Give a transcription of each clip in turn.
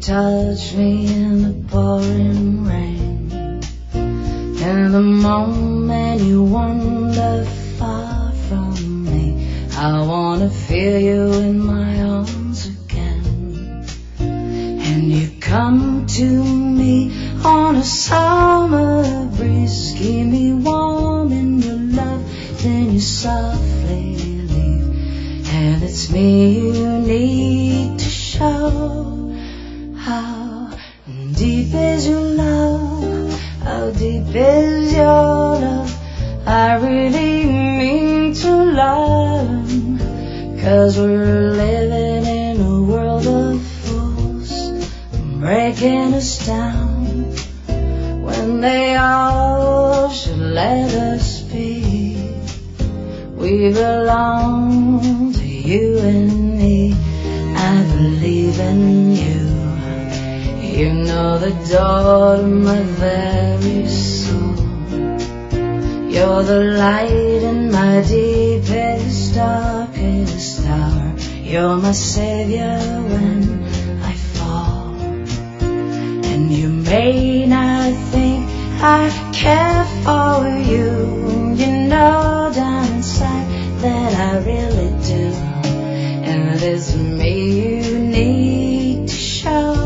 touch me in the pouring rain. In the moment you wander far from me, I wanna feel you in my arms again. And you come to me on a summer breeze, keep me warm in your love, then you softly leave. And it's me you need to show. How deep is your love? How deep is your love? I really mean to learn, 'cause we're living in a world of fools, breaking us down when they all should let us be. We belong to you and me. I believe in you. You know the door to my very soul. You're the light in my deepest, darkest hour. You're my savior when I fall. And you may not think I care for you. You know down inside that I really do. And it's me you need to show.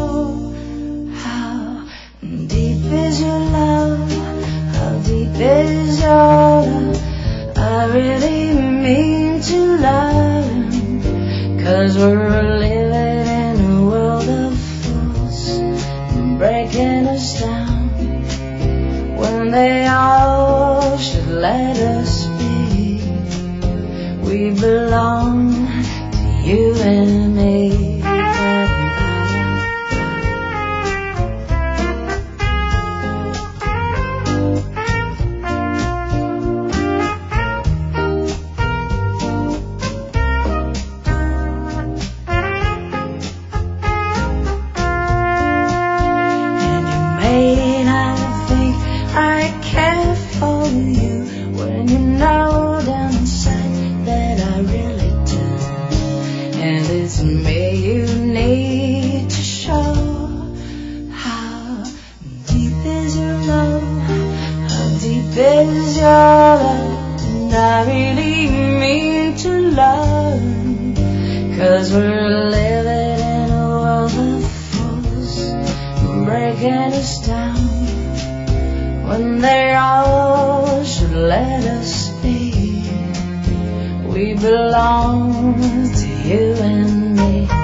Is your love? How deep is your love? I really mean to learn, 'cause we're living in a world of fools, breaking us down when they all should let us be. We belong to you and me. Is your love? And I really mean to learn, 'cause we're living in a world of fools, breaking us down when they all should let us be. We belong to you and me.